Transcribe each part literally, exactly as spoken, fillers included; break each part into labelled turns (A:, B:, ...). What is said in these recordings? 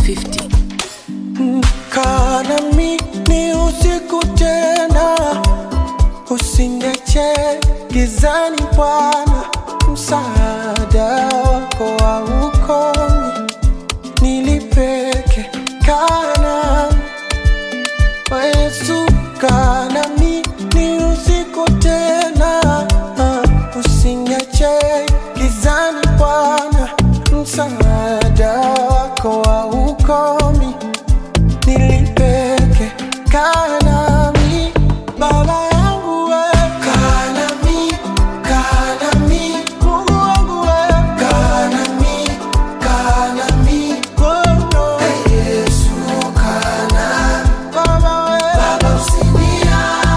A: fifty.
B: Kaa nami ni usiku tena, usiniache gizani Bwana, msaada wako haukomi, nilipeke. Kaa nami Yesu, kaa nami ni usiku tena, usiniache gizani Bwana, msaada wako haukomi, nilipeke. Kaa nami Baba yangu we, kaa nami, kaa nami Mungu wangu we, kaa nami, kaa nami oh no. Hey Yesu, kaa nami Baba we, Baba usiniache.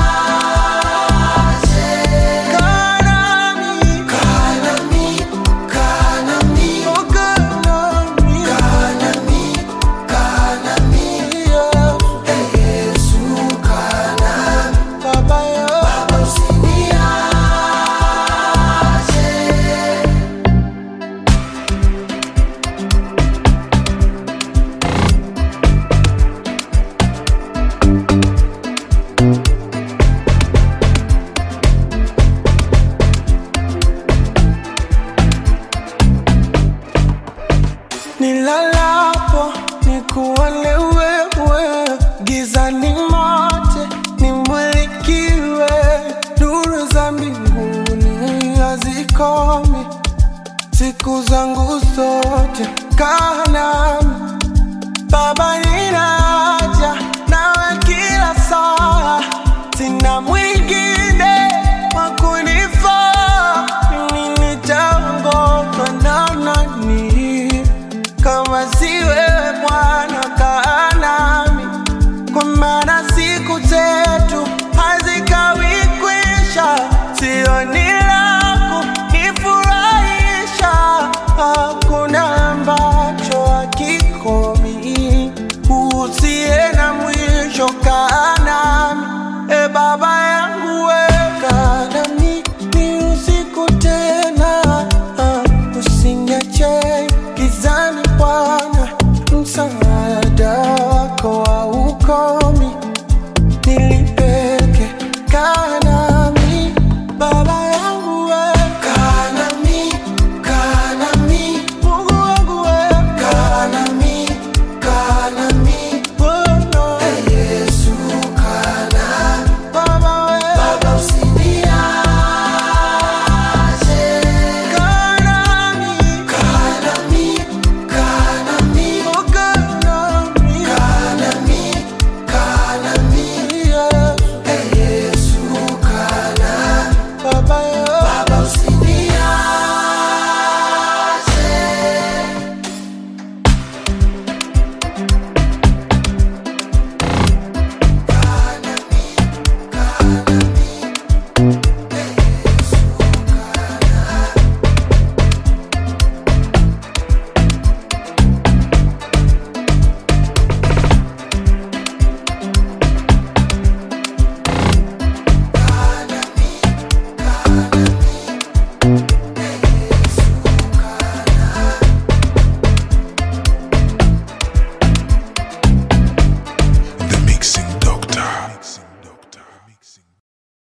B: Kaa nami, kaa nami, kaa nami oh kaa nami, kaa nami, kaa nami yeah. Hey Yesu, kaa nami Baba yo, Baba usiniache. Nilalapo nikuone wewe, gizani mote nimulikiwe, nuru za mbinguni hazikomi siku zangu zote. Kaa nami Baba, ninaja nawe kila saa, sina mwingine wa kunifaa. Mimi nitaongozwa na nani kama si wewe Bwana? Kaa nami, kwa maana siku zetu hazikawi kwisha, sioni la kunifurahisha, hakuna ambacho hakikomi, usiye na mwisho. Kaa nami e Baba yangu we, kaa nami ni usiku tena, usiniache gizani Bwana, msaada wako haukomi, nilipeke. Kaa nami Baba yangu we, kaa nami, kaa nami Mungu wangu we, kaa nami, kaa nami oh no. Hey Yesu, kaa nami Baba we, Baba usiniache. Kaa nami, kaa nami, kaa nami oh kaa nami, kaa nami, kaa nami yeah. Hey Yesu, kaa nami Baba yo, Baba usiniache.
C: The Mixing Doctor.